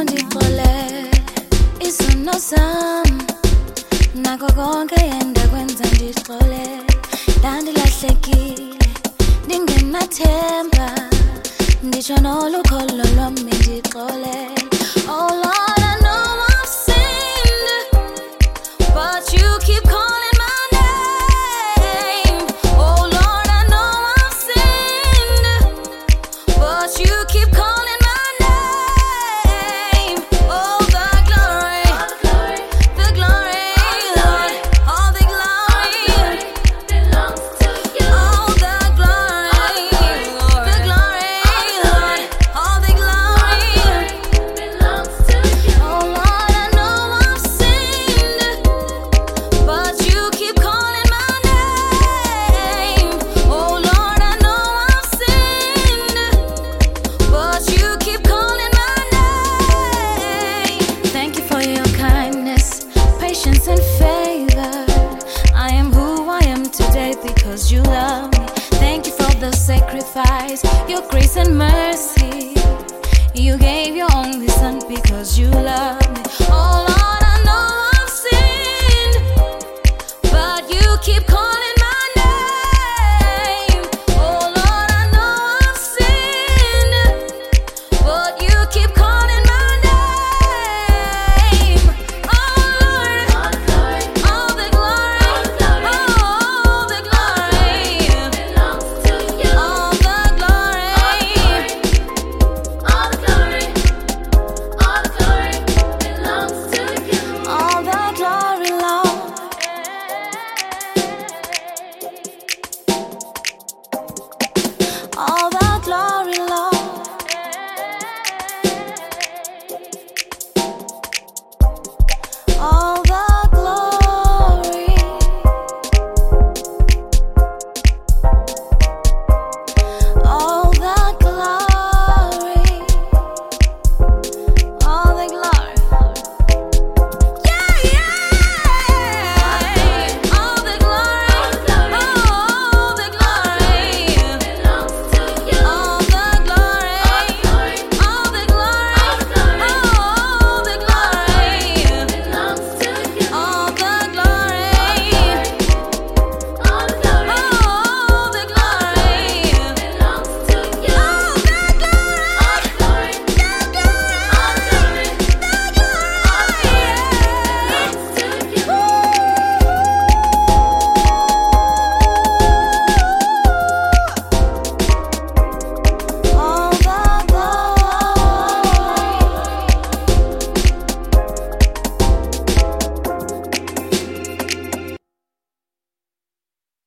undixole isono sam nako konke yenda kwenza ndixole ndandilahlekile ndingenathemba nditsho nolukholo lwami ndixole. Oh Lord, I know I've sinned, but you keep calling my name. Oh Lord, I know I've sinned, but you keep calling my name. Oh, the glory, Lord, all the glory belongs to you. Oh, the glory, Lord, all the glory belongs to you. Oh Lord, I know I've sinned, but you keep calling my name. Oh Lord, I know I've sinned, but you keep calling my name. Thank you for your kindness, patience and favor. I am who I am today because you love me. Thank you for the sacrifice, your grace and mercy. You gave your only son because you love